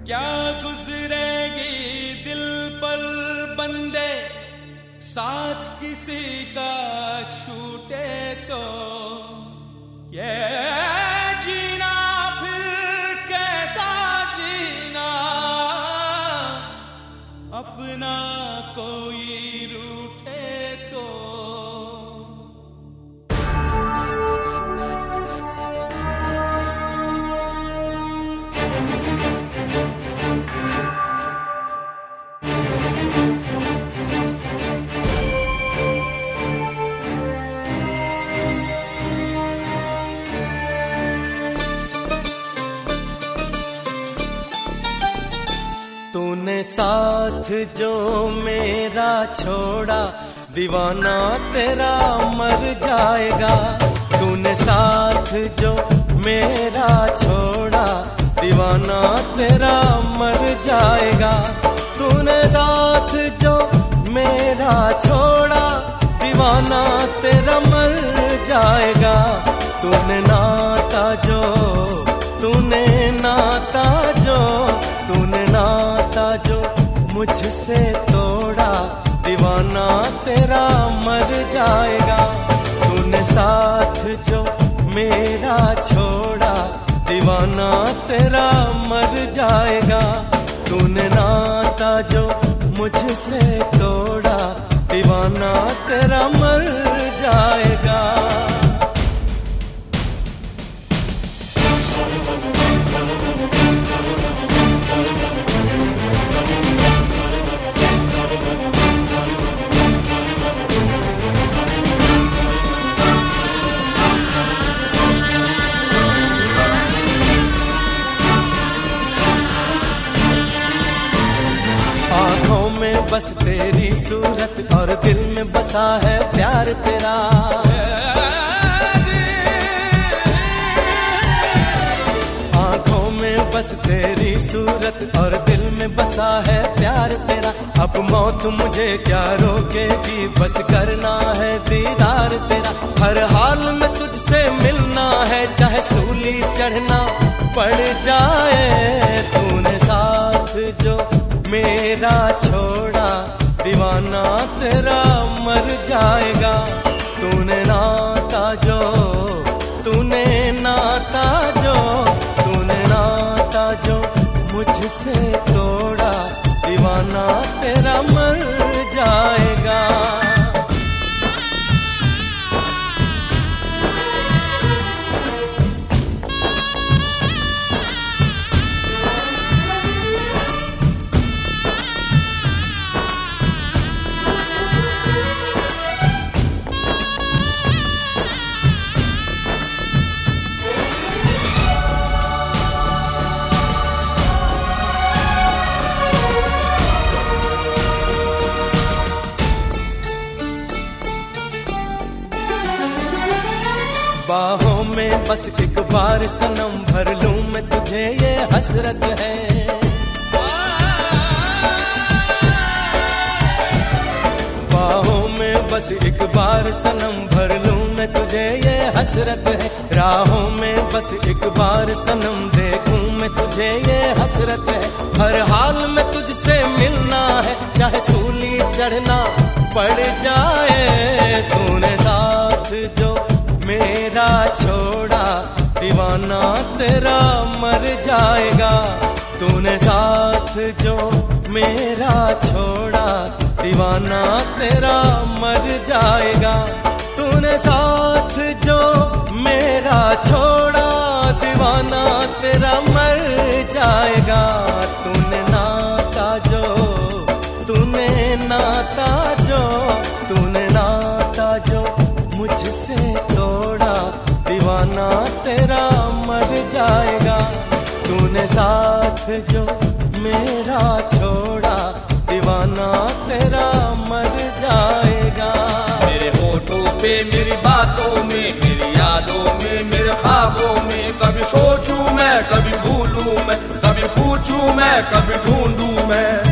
क्या गुजरेगी दिल पर बंदे, साथ किसी का छूटे तो ये जीना फिर कैसा जीना, अपना कोई रूठे तो। तूने साथ जो मेरा छोड़ा, दीवाना तेरा मर जाएगा। तूने साथ जो मेरा छोड़ा, दीवाना तेरा मर जाएगा। तूने साथ जो मेरा छोड़ा, दीवाना तेरा मर जाएगा। तूने नाता जो तूने नाता जो तूने नाता जो मुझसे तोड़ा, दीवाना तेरा मर जाएगा। तूने साथ जो मेरा छोड़ा, दीवाना तेरा मर जाएगा। तूने नाता जो मुझसे तोड़ा, दीवाना तेरा मर जाएगा। बस तेरी सूरत और दिल में बसा है प्यार तेरा। आँखों में बस तेरी सूरत और दिल में बसा है प्यार तेरा। अब मौत मुझे क्या रोकेगी, बस करना है दीदार तेरा। हर हाल में तुझसे मिलना है, चाहे सूली चढ़ना पड़ जाए। तूने साथ जो मेरा छोड़ा, दीवाना तेरा मर जाएगा। तूने नाता जो तूने नाता जो तूने नाता जो मुझसे तोड़ा, दीवाना तेरा मर जाएगा। बाहों में बस एक बार सनम भर लूं मैं तुझे, ये हसरत है। बाहों में बस एक बार सनम भर लूं मैं तुझे, ये हसरत है। राहों में बस एक बार सनम देखूं मैं तुझे, ये हसरत है। हर हाल में तुझसे मिलना है, चाहे सूली चढ़ना पड़ जाए। तूने साथ जो मेरा छोड़ा, दीवाना तेरा मर जाएगा। तूने साथ जो मेरा छोड़ा, दीवाना तेरा मर जाएगा। तूने साथ जो मेरा छोड़ा, दीवाना तेरा मर जाएगा। तूने नाता जो तूने नाता जो तूने नाता जो मुझसे तोड़ा, दीवाना तेरा मर जाएगा। तूने साथ जो मेरा छोड़ा, दीवाना तेरा मर जाएगा। मेरे होठों पे, मेरी बातों में, मेरी यादों में, मेरे ख्वाबों में, कभी सोचूं मैं, कभी भूलूं मैं, कभी पूछूं मैं, कभी ढूंढूं मैं।